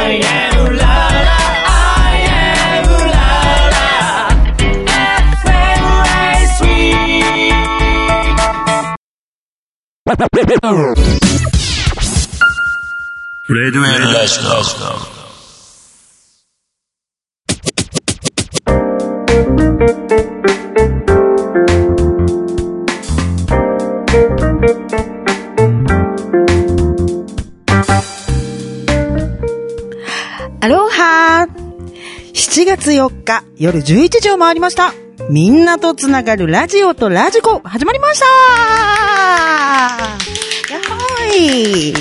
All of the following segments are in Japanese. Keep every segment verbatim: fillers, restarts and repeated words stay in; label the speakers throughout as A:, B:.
A: I am la la I am la la エフエム ライスウィーク
B: レディオエルラジオ
C: アロハー。しちがつよっか夜じゅういちじを回りました。みんなとつながるラジオとラジコ始まりました。やっほーい。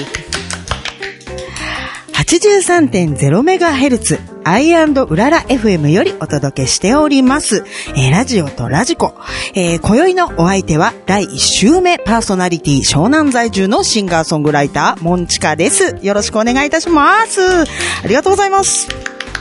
C: はちじゅうさんてんゼロメガヘルツ アイアンド うらら エフエム よりお届けしております、えー、ラジオとラジコ、えー、今宵のお相手はだいいっ週目パーソナリティ湘南在住のシンガーソングライターモンチカです。よろしくお願いいたします。ありがとうございます。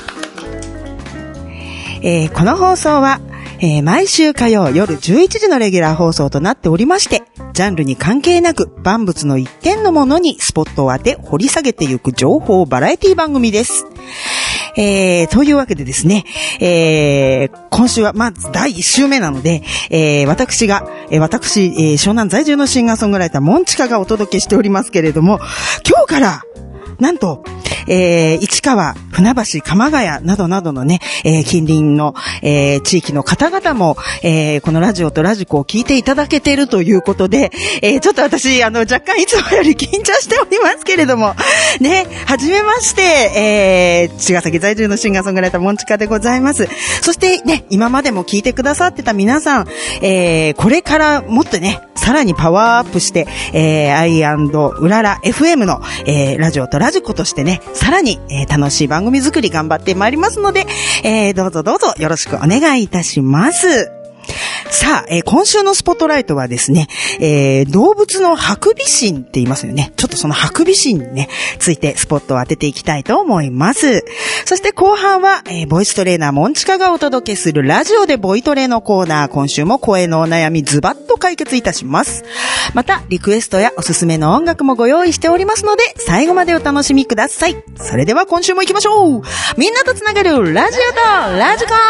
C: えー、この放送は、えー、毎週火曜夜じゅういちじのレギュラー放送となっておりまして、ジャンルに関係なく万物の一点のものにスポットを当て掘り下げていく情報バラエティ番組です。えー、というわけでですね、えー、今週はまずだいいっ週目なので、えー、私が、えー、私、えー、湘南在住のシンガーソングライターモンチカがお届けしておりますけれども、今日からなんと、えー、市川、船橋、鎌ヶ谷などなどのね、えー、近隣の、えー、地域の方々も、えー、このラジオとラジコを聞いていただけているということで、えー、ちょっと私、あの、若干いつもより緊張しておりますけれども、ね、はじめまして、えー、茅ヶ崎在住のシンガーソングライターモンチカでございます。そしてね、今までも聞いてくださってた皆さん、えー、これからもっとね、さらにパワーアップして、えー、アイアンド うらら エフエム の、えー、ラジオとラジコとしてね、さらに、えー、楽しい番組作り頑張ってまいりますので、えー、どうぞどうぞよろしくお願いいたします。さあ、えー、今週のスポットライトはですね、えー、動物のハクビシンって言いますよね。ちょっとそのハクビシンにね、ついてスポットを当てていきたいと思います。そして後半は、えー、ボイストレーナーモンチカがお届けするラジオでボイトレのコーナー、今週も声のお悩みズバッと解決いたします。また、リクエストやおすすめの音楽もご用意しておりますので、最後までお楽しみください。それでは今週も行きましょう。みんなとつながるラジオとラジコ。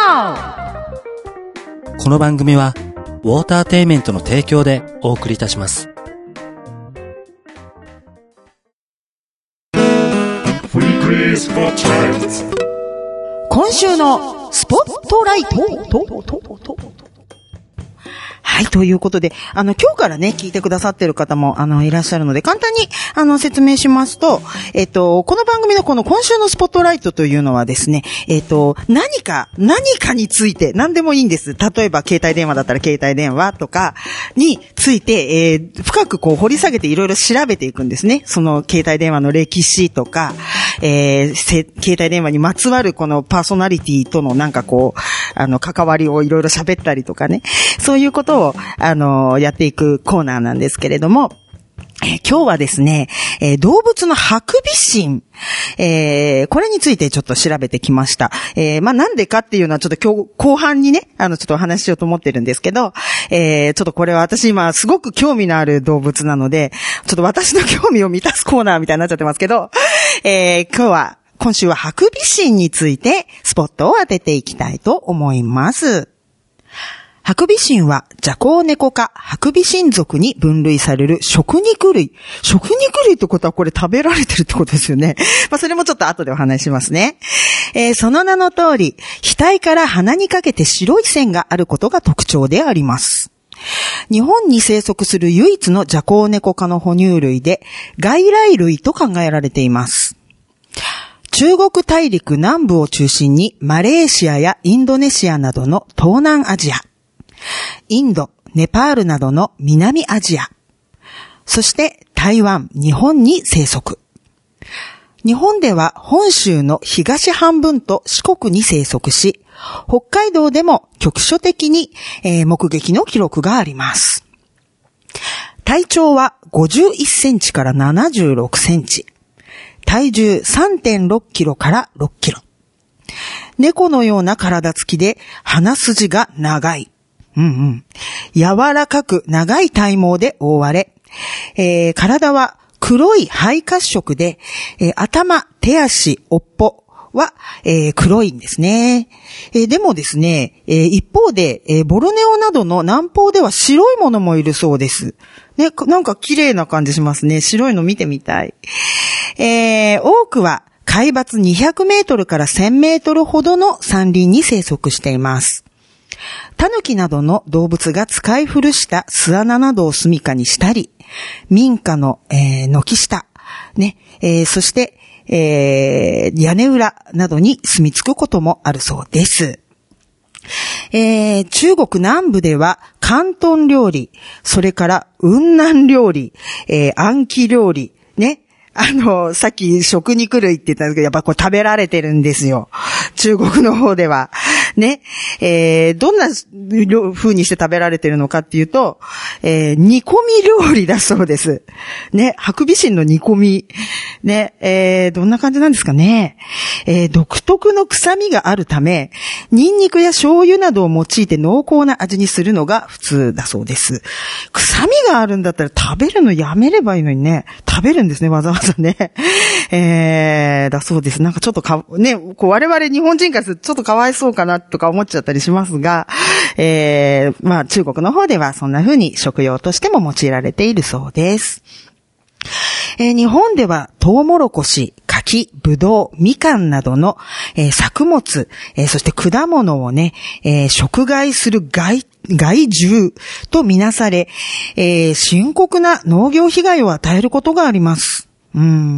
D: この番組はウォーターテイメントの提供でお送りいたします。
C: 今週のスポットライトはい、ということで、あの、今日からね、聞いてくださってる方も、あの、いらっしゃるので、簡単に、あの、説明しますと、えっと、この番組のこの今週のスポットライトというのはですね、えっと、何か、何かについて、何でもいいんです。例えば、携帯電話だったら携帯電話とかについて、えー、深くこう、掘り下げていろいろ調べていくんですね。その、携帯電話の歴史とか、えー、携帯電話にまつわるこのパーソナリティとのなんかこう、あの、関わりをいろいろ喋ったりとかね、そういうことをあの、やっていくコーナーなんですけれども、えー、今日はですね、えー、動物のハクビシン、えー、これについてちょっと調べてきました。えー、まあ、なんでかっていうのはちょっと今日後半にね、あの、ちょっとお話ししようと思ってるんですけど、えー、ちょっとこれは私今すごく興味のある動物なので、ちょっと私の興味を満たすコーナーみたいになっちゃってますけど、えー、今日は、今週はハクビシンについてスポットを当てていきたいと思います。ハクビシンはジャコウネコ科ハクビシン属に分類される食肉類。食肉類ってことはこれ食べられてるってことですよね。まあそれもちょっと後でお話しますね。えー、その名の通り、額から鼻にかけて白い線があることが特徴であります。日本に生息する唯一のジャコウネコ科の哺乳類で、外来類と考えられています。中国大陸南部を中心にマレーシアやインドネシアなどの東南アジア、インド、ネパールなどの南アジア、そして台湾、日本に生息。日本では本州の東半分と四国に生息し、北海道でも局所的に、えー、目撃の記録があります。体長はごじゅういっセンチからななじゅうろくセンチ。体重 さんてんろっキロからろっキロ。猫のような体つきで鼻筋が長い。うんうん。柔らかく長い体毛で覆われ、えー、体は黒い灰褐色で、えー、頭、手足、尾っぽは、えー、黒いんですね。えー、でもですね、えー、一方で、えー、ボルネオなどの南方では白いものもいるそうです。ね、なんか綺麗な感じしますね。白いの見てみたい。えー、多くは海抜にひゃくメートルからせんメートルほどの山林に生息しています。タヌキなどの動物が使い古した巣穴などを住処にしたり、民家の、えー、軒下、ね、えー、そして、えー、屋根裏などに住み着くこともあるそうです。えー、中国南部では広東料理、それから雲南料理、えー、安徽料理、ね。あの、さっき食肉類って言ったんですけど、やっぱこれ食べられてるんですよ。中国の方では。ね。えー、どんな風にして食べられてるのかっていうと、えー、煮込み料理だそうです。ね。ハクビシンの煮込み。ね。えー、どんな感じなんですかね。えー、独特の臭みがあるため、ニンニクや醤油などを用いて濃厚な味にするのが普通だそうです。臭みがあるんだったら食べるのやめればいいのにね。食べるんですね、わざわざね。えー、だそうです。なんかちょっとか、ね、こう我々日本人からするとちょっとかわいそうかなとか思っちゃったりしますが、えー、まあ中国の方ではそんな風に食用としても用いられているそうです。えー、日本ではトウモロコシ、柿、ぶどう、みかんなどの、えー、作物、えー、そして果物をね、えー、食害する害、害獣とみなされ、えー、深刻な農業被害を与えることがあります。うん。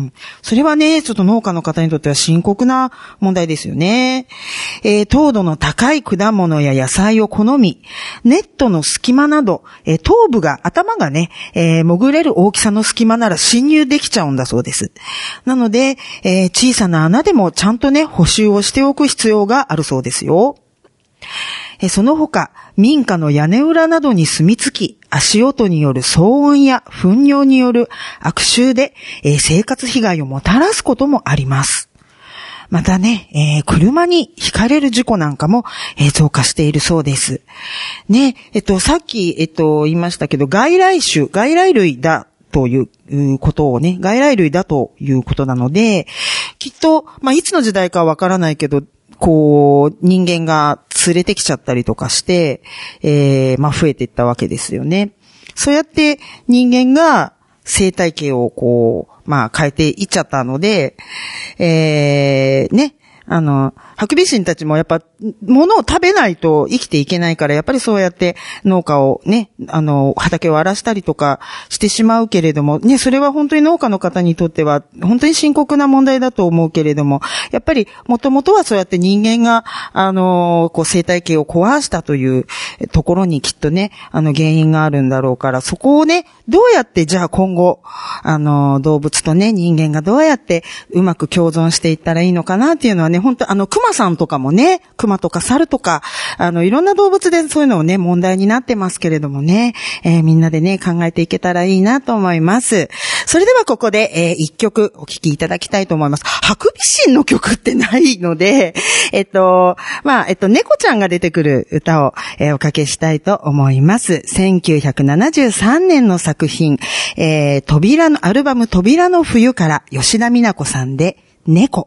C: それはね、ちょっと農家の方にとっては深刻な問題ですよね。えー、糖度の高い果物や野菜を好み、ネットの隙間など、えー、頭部が、頭がね、えー、潜れる大きさの隙間なら侵入できちゃうんだそうです。なので、えー、小さな穴でもちゃんとね、補修をしておく必要があるそうですよ。その他、民家の屋根裏などに住み着き、足音による騒音や糞尿による悪臭で、えー、生活被害をもたらすこともあります。またね、えー、車にひかれる事故なんかも、えー、増加しているそうです。ね、えっと、さっき、えっと、言いましたけど、外来種、外来類だということをね、外来類だということなので、きっと、まあ、いつの時代かわからないけど、こう、人間が連れてきちゃったりとかして、えー、まあ、増えていったわけですよね。そうやって人間が生態系をこう、まあ、変えていっちゃったので、えー、ね、あの、ハクビシンたちもやっぱ、物を食べないと生きていけないから、やっぱりそうやって農家をね、あの、畑を荒らしたりとかしてしまうけれども、ね、それは本当に農家の方にとっては、本当に深刻な問題だと思うけれども、やっぱり、もともとはそうやって人間が、あの、こう、生態系を壊したというところにきっとね、あの、原因があるんだろうから、そこをね、どうやって、じゃあ今後、あの、動物とね、人間がどうやってうまく共存していったらいいのかなっていうのはね、本当あの、熊さんとかもね、熊とか猿とか、あの、いろんな動物でそういうのをね、問題になってますけれどもね、えー、みんなでね、考えていけたらいいなと思います。それではここで、えー、一曲お聴きいただきたいと思います。ハクビシンの曲ってないので、えっと、まあ、えっと、猫ちゃんが出てくる歌を、えー、おかけしたいと思います。せんきゅうひゃくななじゅうさんねんの作品、えー、扉の、アルバム扉の冬から吉田美奈子さんで、猫。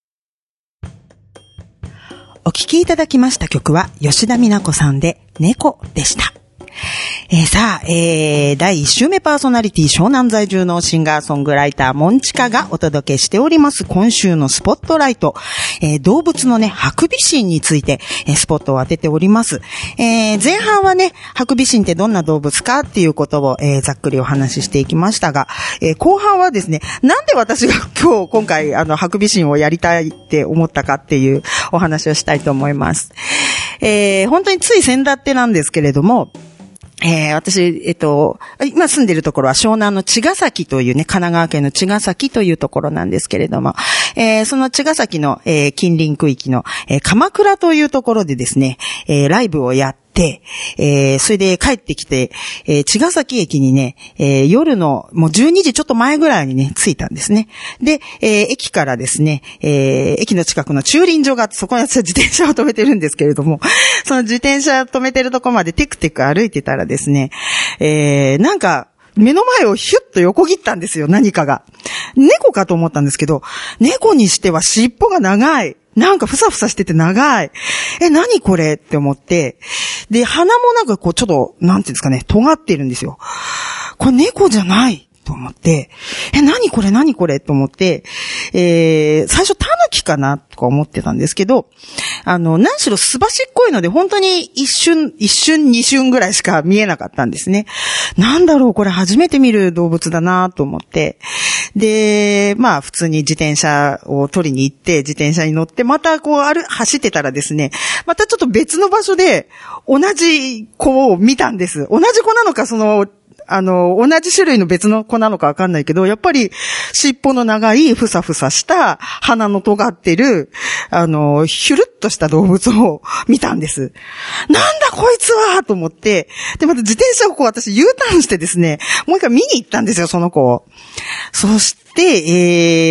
C: お聴きいただきました曲は吉田美奈子さんで猫でした。えー、さあ、えー、だいいっ週目パーソナリティ湘南在住のシンガーソングライターモンチカがお届けしております今週のスポットライト、えー、動物のねハクビシンについて、えー、スポットを当てております。えー、前半はねハクビシンってどんな動物かっていうことを、えー、ざっくりお話ししていきましたが、えー、後半はですねなんで私が今日今回あのハクビシンをやりたいって思ったかっていうお話をしたいと思います。えー、本当につい先だってなんですけれども、えー、私、えっと、今住んでるところは湘南の茅ヶ崎というね、神奈川県の茅ヶ崎というところなんですけれども、えー、その茅ヶ崎の、えー、近隣区域の、えー、鎌倉というところでですね、えー、ライブをやって、えー、それで帰ってきて、えー、茅ヶ崎駅にね、えー、夜のもうじゅうにじちょっと前ぐらいにね、着いたんですね。で、えー、駅からですね、えー、駅の近くの駐輪場があって、そこに私は自転車を止めてるんですけれども、その自転車止めてるとこまでテクテク歩いてたらですね、えー、なんか、 目の前をヒュッと横切ったんですよ、何かが。猫かと思ったんですけど、猫にしては尻尾が長い。なんかふさふさしてて長い。え、何これって思って。で、鼻もなんかこうちょっと、なんていうんですかね、尖ってるんですよ。これ猫じゃないと思って、え、何これ何これと思って、えー、最初タヌキかなとか思ってたんですけど、あの、何しろすばしっこいので、本当に一瞬、一瞬二瞬ぐらいしか見えなかったんですね。なんだろう、これ初めて見る動物だなと思って。で、まあ普通に自転車を取りに行って、自転車に乗って、またこう、ある、走ってたらですね、またちょっと別の場所で、同じ子を見たんです。同じ子なのか、その、あの、同じ種類の別の子なのかわかんないけど、やっぱり尻尾の長いふさふさした鼻の尖ってる、あの、ヒュルッとした動物を見たんです。なんだこいつはと思って、で、また自転車をこう私 U ターンしてですね、もう一回見に行ったんですよ、その子を。そして、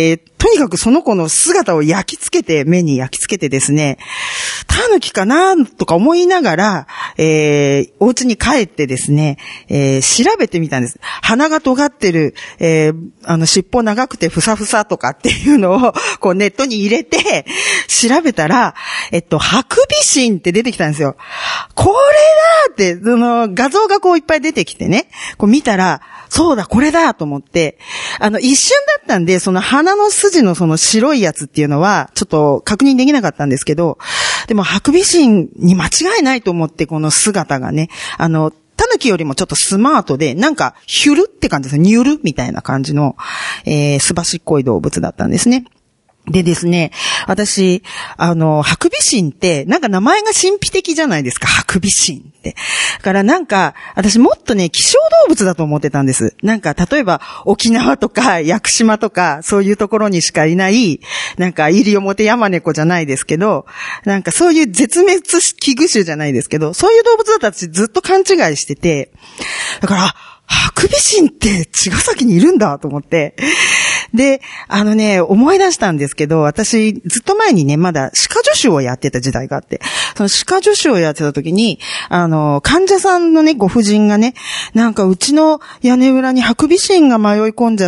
C: えー、とにかくその子の姿を焼き付けて、目に焼き付けてですね、タヌキかなとか思いながら、えー、お家に帰ってですね、えー、調べてみたんです。鼻が尖ってる、えー、あの、尻尾長くてふさふさとかっていうのを、こうネットに入れて、調べたら、えっと、ハクビシンって出てきたんですよ。これだって、その、画像がこういっぱい出てきてね、こう見たら、そうだ、これだと思って、あの、一瞬だったんで、その鼻の筋のその白いやつっていうのは、ちょっと確認できなかったんですけど、でもハクビシンに間違いないと思って、この姿がね、あの、タヌキよりもちょっとスマートで、なんか、ヒュルって感じですね。ニュルみたいな感じの、えー、すばしっこい動物だったんですね。でですね、私、あの、ハクビシンって、なんか名前が神秘的じゃないですか、ハクビシンって。だからなんか、私もっとね、希少動物だと思ってたんです。なんか、例えば、沖縄とか、屋久島とか、そういうところにしかいない、なんか、イリオモテヤマネコじゃないですけど、なんかそういう絶滅危惧種じゃないですけど、そういう動物だったら私ずっと勘違いしてて、だから、ハクビシンって茅ヶ崎にいるんだと思って、で、あのね、思い出したんですけど、私、ずっと前にね、まだ歯科助手をやってた時代があって、その歯科助手をやってた時に、あの、患者さんのね、ご婦人がね、なんかうちの屋根裏にハクビシンが迷い込んじゃって、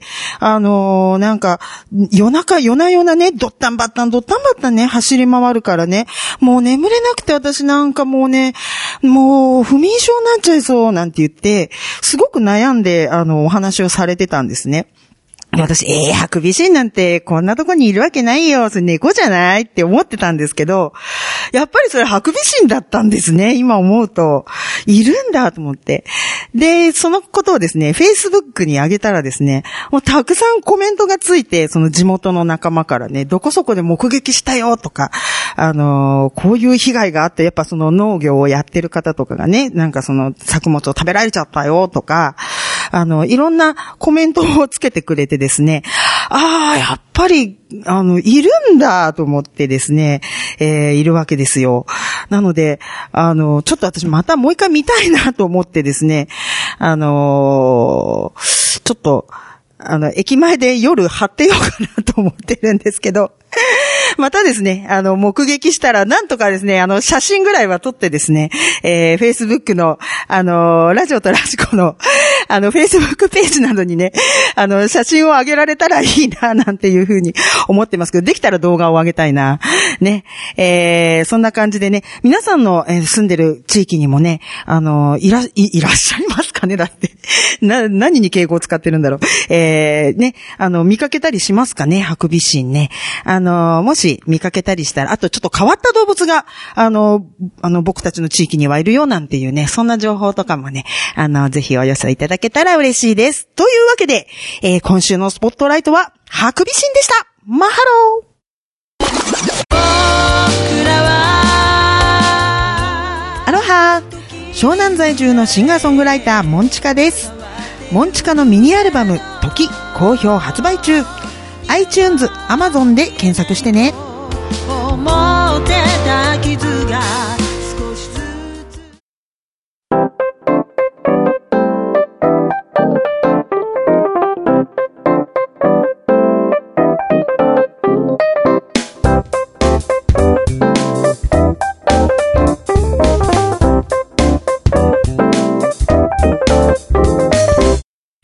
C: あの、なんか、夜中、夜な夜なね、ドッタンバッタン、ドッタンバッタンね、走り回るからね、もう眠れなくて私なんかもうね、もう不眠症になっちゃいそうなんて言って、すごく悩んで、あの、お話をされてたんですね。私、えー、ハクビシンなんてこんなとこにいるわけないよ。それ猫じゃないって思ってたんですけど、やっぱりそれハクビシンだったんですね。今思うと。いるんだと思って。で、そのことをですね、Facebook に上げたらですね、もうたくさんコメントがついて、その地元の仲間からね、どこそこで目撃したよとか、あのー、こういう被害があって、やっぱその農業をやってる方とかがね、なんかその作物を食べられちゃったよとか、あの、いろんなコメントをつけてくれてですね、ああ、やっぱり、あの、いるんだと思ってですね、えー、いるわけですよ。なので、あの、ちょっと私またもう一回見たいなと思ってですね、あのー、ちょっと、あの、駅前で夜張ってようかなと思ってるんですけど、またですね、あの、目撃したら、なんとかですね、あの、写真ぐらいは撮ってですね、えー、Facebook の、あの、ラジオとラジコの、あの、Facebook ページなどにね、あの、写真を上げられたらいいな、なんていうふうに思ってますけど、できたら動画を上げたいな。ね。えー、そんな感じでね、皆さんの、えー、住んでる地域にもね、あの、いら、い、いらっしゃいますかねだって。な、何に敬語を使ってるんだろう。えー、ね、あの、見かけたりしますかね、ハクビシンね。あの、もし見かけたりしたら、あとちょっと変わった動物が、あの、あの、僕たちの地域にはいるよなんていうね、そんな情報とかもね、あの、ぜひお寄せいただけたら嬉しいです。というわけで、えー、今週のスポットライトは、ハクビシンでした。マハロー。アロハー。湘南在住のシンガーソングライター、モンチカです。モンチカのミニアルバム、時、好評発売中。iTunes、Amazon で検索してね。思ってた傷が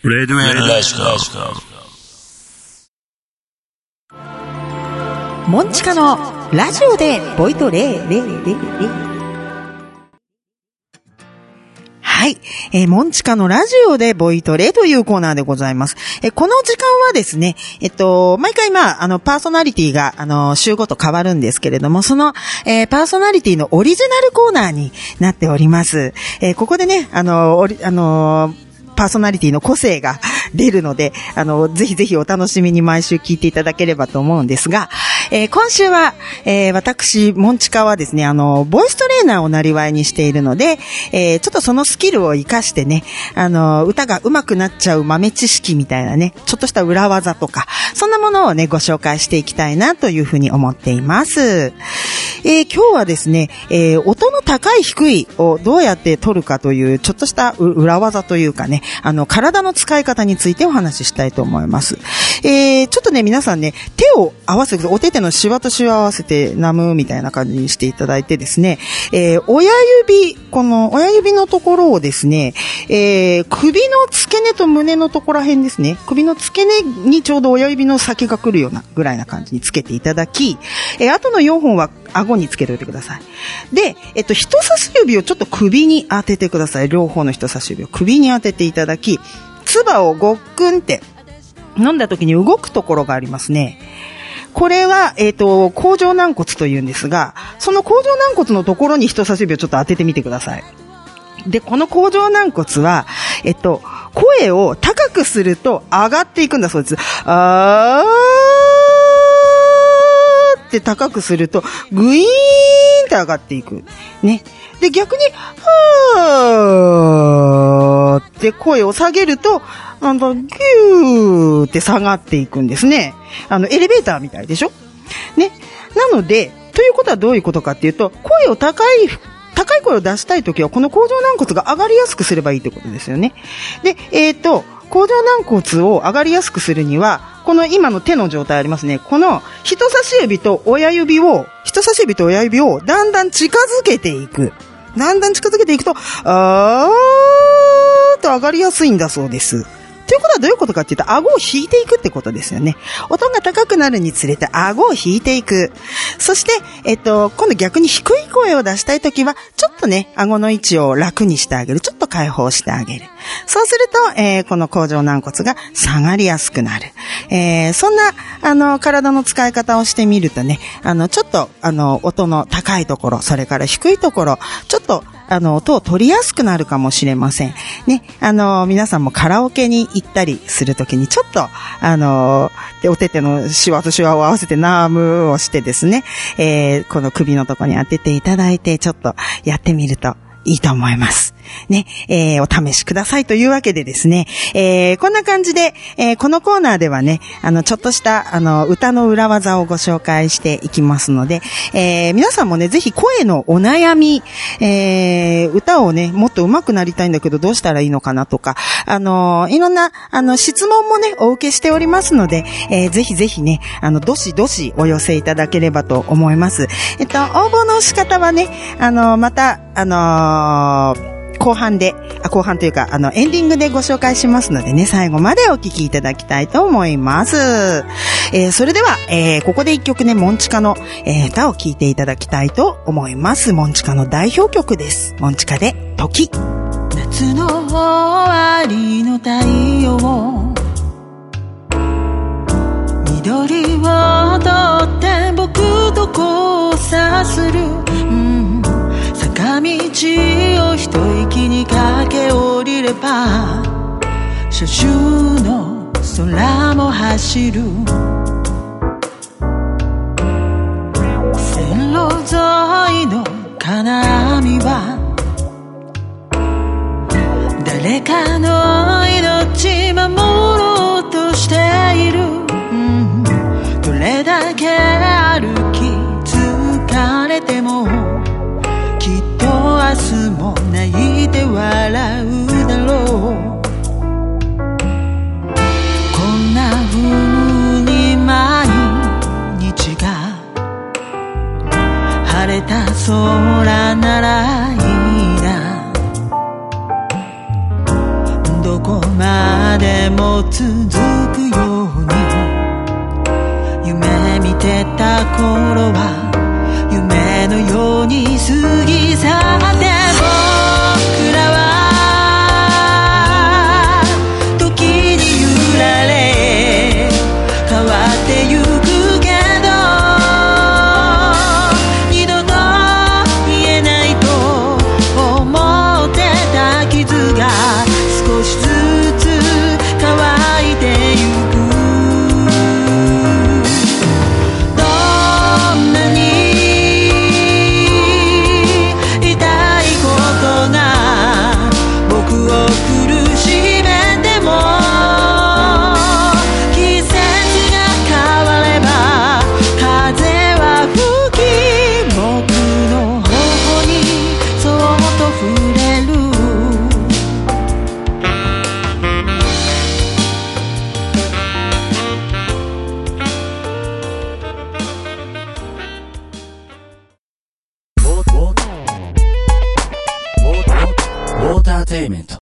B: Radio Electro。
C: モンチカのラジオでボイトレーレーレーレー。はい。えー、モンチカのラジオでボイトレというコーナーでございます。えー、この時間はですね、えっと、毎回まあ、あの、パーソナリティが、あの、週ごと変わるんですけれども、その、えー、パーソナリティのオリジナルコーナーになっております。えー、ここでね、あの、おり、あの、パーソナリティの個性が出るので、あの、ぜひぜひお楽しみに毎週聞いていただければと思うんですが、えー、今週は、えー、私、モンチカはですね、あの、ボイストレーナーをなりわいにしているので、えー、ちょっとそのスキルを活かしてね、あの、歌が上手くなっちゃう豆知識みたいなね、ちょっとした裏技とか、そんなものをね、ご紹介していきたいなというふうに思っています。えー、今日はですね、えー、音の高い低いをどうやって取るかという、ちょっとした裏技というかね、あの、体の使い方についてお話ししたいと思います。えー、ちょっとね、皆さんね、手を合わせて、お手手のシワとシワを合わせて、ナムみたいな感じにしていただいてですね、えー、親指、この親指のところをですね、えー、首の付け根と胸のところら辺ですね、首の付け根にちょうど親指の先が来るようなぐらいな感じにつけていただき、えー、あとのよんほんは顎につけておいてください。で、えっと、人差し指をちょっと首に当ててください。両方の人差し指を首に当てていただき、唾をごっくんって飲んだ時に動くところがありますね。これは、えっと、甲状軟骨というんですが、その甲状軟骨のところに人差し指をちょっと当ててみてください。で、この甲状軟骨は、えっと、声を高くすると上がっていくんだそうです。あーって高くすると、グイーンって上がっていく。ね。で、逆に、はーって声を下げると、なんだ、ギューって下がっていくんですね。あの、エレベーターみたいでしょ？ね。なので、ということはどういうことかっていうと、声を高い、高い声を出したいときは、この甲状軟骨が上がりやすくすればいいってことですよね。で、えっと、甲状軟骨を上がりやすくするには、この今の手の状態ありますね。この人差し指と親指を、人差し指と親指をだんだん近づけていく。だんだん近づけていくと、あーっと上がりやすいんだそうです。ということはどういうことかっていうと、顎を引いていくってことですよね。音が高くなるにつれて顎を引いていく。そして、えっと、今度逆に低い声を出したいときは、ちょっとね、顎の位置を楽にしてあげる。ちょっと解放してあげる。そうすると、えー、この甲状軟骨が下がりやすくなる。えー、そんな、あの、体の使い方をしてみるとね、あの、ちょっと、あの、音の高いところ、それから低いところ、ちょっと、あの、音を取りやすくなるかもしれません。ね、あの、皆さんもカラオケに行ったりするときにちょっと、あの、で、お手手のシワとシワを合わせてナームをしてですね、えー、この首のとこに当てていただいて、ちょっとやってみるといいと思います。ね、えー、お試しくださいというわけでですね、えー、こんな感じで、えー、このコーナーではね、あの、ちょっとした、あの、歌の裏技をご紹介していきますので、えー、皆さんもね、ぜひ声のお悩み、えー、歌をね、もっと上手くなりたいんだけど、どうしたらいいのかなとか、あの、いろんな、あの、質問もね、お受けしておりますので、えー、ぜひぜひね、あの、どしどしお寄せいただければと思います。えっと、応募の仕方はね、あの、また、あのー、後半で、あ、後半というか、あの、エンディングでご紹介しますのでね、最後までお聞きいただきたいと思います。えー、それでは、えー、ここで一曲ね、モンチカの、えー、歌を聴いていただきたいと思います。モンチカの代表曲です。モンチカで、時。
A: 夏の終わりの太陽、緑をとって僕と交差する、うん坂道を一息に駆け下りれば車種の空も走る、線路沿いの金網は誰かの命守ろうとしている、うん、どれだけ歩き疲れてもきっと明日も泣いて笑うだろう、こんな風に毎日が晴れた空ならいいな、どこまでても続くように夢見てた頃は夢のように過ぎ去って僕らは時に揺られ変わってゆくけど二度と言えないと思ってた傷が少しずつ乾いてゆくどんなに痛いことが僕を苦しめても季節が変われば風は吹き僕の頬にそっと触れる
D: ウォーターテイメント。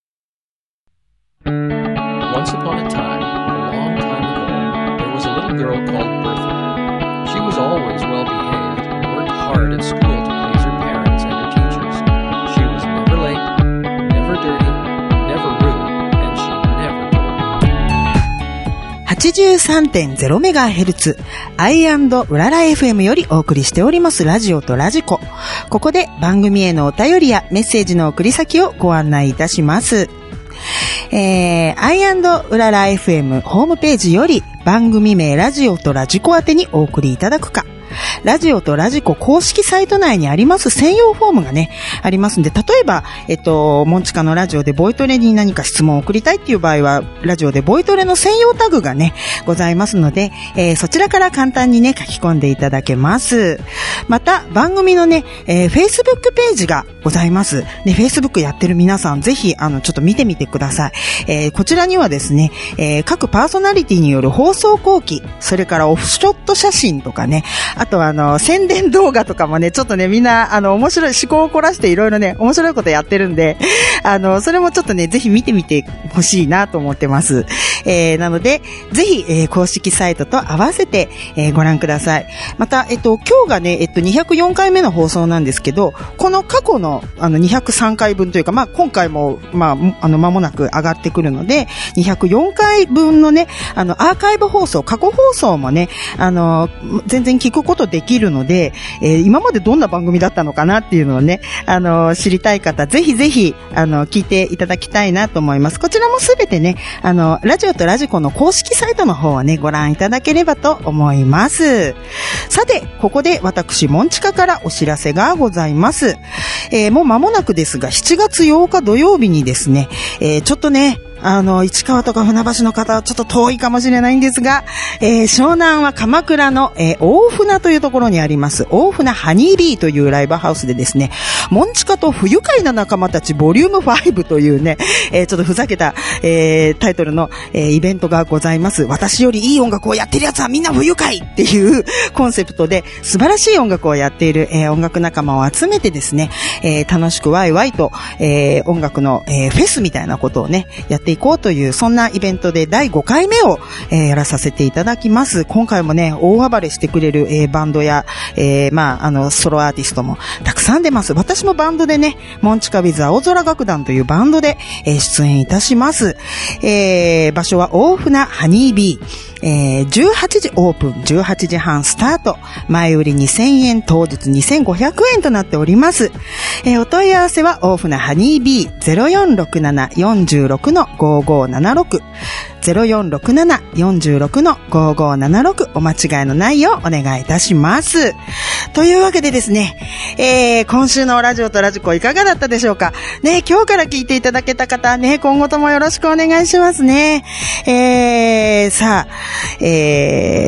E: Once upon a time, a long time ago, there was a little girl called Bertha. She was always well behaved and worked hard at school to please her parents and her teachers. She was never late, never dirty, never rude, and she never told.
C: はちじゅうさんてんゼロメガヘルツ アイアンド うらら エフエム よりお送りしておりますラジオとラジコ。ここで番組へのお便りやメッセージの送り先をご案内いたします。えー、アイアンド うらら エフエム ホームページより番組名ラジオとラジコ宛てにお送りいただくか、ラジオとラジコ公式サイト内にあります専用フォームがね、ありますんで、例えば、えっと、モンチカのラジオでボイトレに何か質問を送りたいっていう場合は、ラジオでボイトレの専用タグがね、ございますので、えー、そちらから簡単にね、書き込んでいただけます。また、番組のね、えー、Facebook ページがございます。ね、Facebook やってる皆さん、ぜひ、あの、ちょっと見てみてください。えー、こちらにはですね、えー、各パーソナリティによる放送後期、それからオフショット写真とかね、あとはあの、宣伝動画とかもね、ちょっとね、みんな、あの、面白い、思考を凝らしていろいろね、面白いことやってるんで、あの、それもちょっとね、ぜひ見てみてほしいなと思ってます。えー、なので、ぜひ、えー、公式サイトと合わせて、えー、ご覧ください。また、えっと、今日がね、えっと、にひゃくよんかいめの放送なんですけど、この過去の、あの、にひゃくさんかいぶんというか、まあ、今回も、まあ、あの、間もなく上がってくるので、にひゃくよんかいぶんのね、あの、アーカイブ放送、過去放送もね、あの、全然聞くことできるので、えー、今までどんな番組だったのかなっていうのをね、あの、知りたい方、ぜひぜひ、あの、聞いていただきたいなと思います。こちらもすべてね、あの、ラジオとラジコの公式サイトの方はね、ご覧いただければと思います。さて、ここで私、モンチカからお知らせがございます。えー、もう間もなくですが、しちがつようか土曜日にですね、えー、ちょっとね、あの、市川とか船橋の方はちょっと遠いかもしれないんですが、えー、湘南は鎌倉の、えー、大船というところにあります、大船ハニービーというライブハウスでですね、モンチカと不愉快な仲間たちボリュームファイブというね、えー、ちょっとふざけた、えー、タイトルの、えー、イベントがございます。私よりいい音楽をやってるやつはみんな不愉快っていうコンセプトで素晴らしい音楽をやっている、えー、音楽仲間を集めてですね、えー、楽しくワイワイと、えー、音楽の、えー、フェスみたいなことをね、やっていこうという、そんなイベントでだいごかいめを、えー、やらさせていただきます。今回もね、大暴れしてくれる、えー、バンドや、えー、まあ、あの、ソロアーティストもたくさん出ます。私もバンドでね、モンチカウィズ青空楽団というバンドで、えー、出演いたします。えー、場所は大船ハニービー。えー、じゅうはちじオープン、じゅうはちじはんスタート。前売りにせんえん、当日にせんごひゃくえんとなっております。えー、お問い合わせは大船ハニービー ゼロよんろくなな よんろく ごごななろく ゼロよんろくなな よんろく ごごななろくお間違いのないようお願いいたします。というわけでですね、えー、今週のラジオとラジコいかがだったでしょうかね。今日から聞いていただけた方ね、今後ともよろしくお願いしますね。えー、さあ、えー、ね、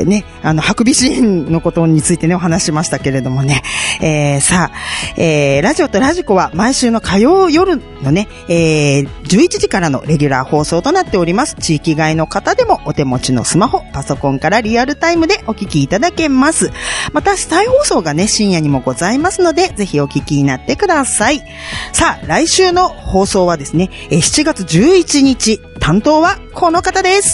C: あの、ハクビシンのことについてね、お話しましたけれどもね。えー、さあ、えー、ラジオとラジコは毎週の火曜夜のね、えー、じゅういちじからのレギュラー放送となっております。地域外の方でもお手持ちのスマホ、パソコンからリアルタイムでお聞きいただけます。また、再放送がね、深夜にもございますので、ぜひお聞きになってください。さあ、来週の放送はですね、しちがつじゅういちにち、担当はこの方です。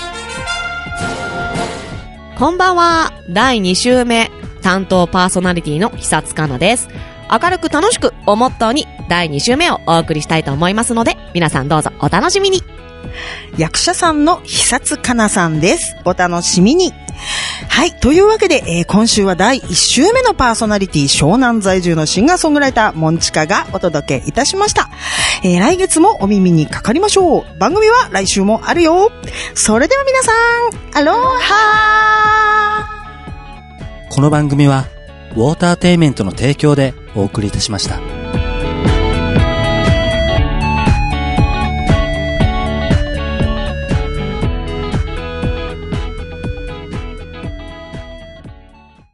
F: こんばんは。だいに週目、担当パーソナリティの久津香奈です。明るく楽しくをモットーにだいに週目をお送りしたいと思いますので、皆さんどうぞお楽しみに。
C: 役者さんの久津香奈さんです。お楽しみに。はい。というわけで、えー、今週はだいいち週目のパーソナリティ、湘南在住のシンガーソングライター、モンチカがお届けいたしました。えー、来月もお耳にかかりましょう。番組は来週もあるよ。それでは皆さん、アロハー。
D: この番組はウォーターテイメントの提供でお送りいたしました。